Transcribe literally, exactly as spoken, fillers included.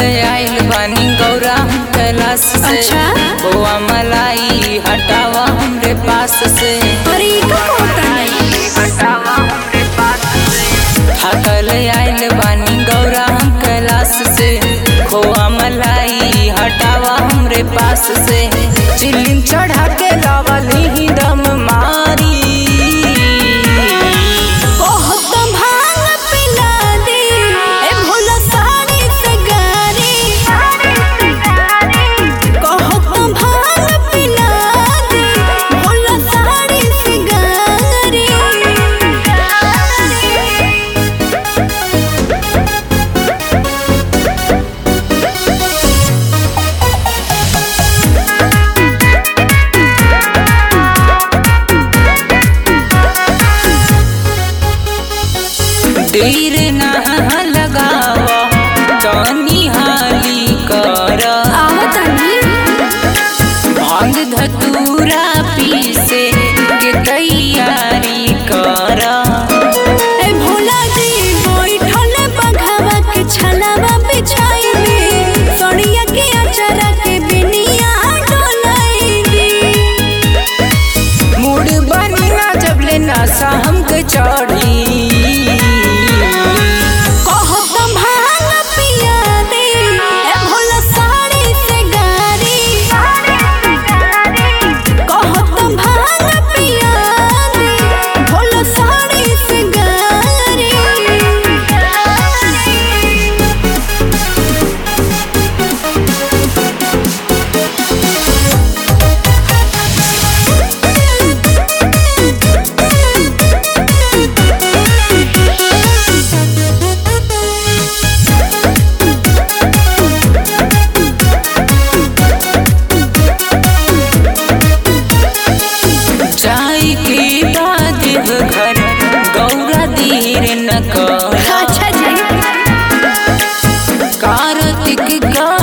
आइल बानी गौरा हम कैलाश से। अच्छा? बोआ मलाई हटावा हमरे पास से। अरे का होता नहीं हटावा हमरे पास से। थकल आइल बानी गौरा हम कैलाश से। खोआ मलाई हटावा हमरे पास से। चिल्लिम चढ़ा के लावली ही दम मारी। देर ना लगावा तनी हाली कर। भांग धतूरा पीसे के तैयारी कर। ए भोला जी बैठल बघवा के छलावा बिछाई दे। सोनिया के अचारा के बिनिया डोलाई दे। मूड बनी ना जब ले नशा हमके चढ़ी। जाई के बाद घर गौरा देर न कर। अच्छा जी कार्तिक का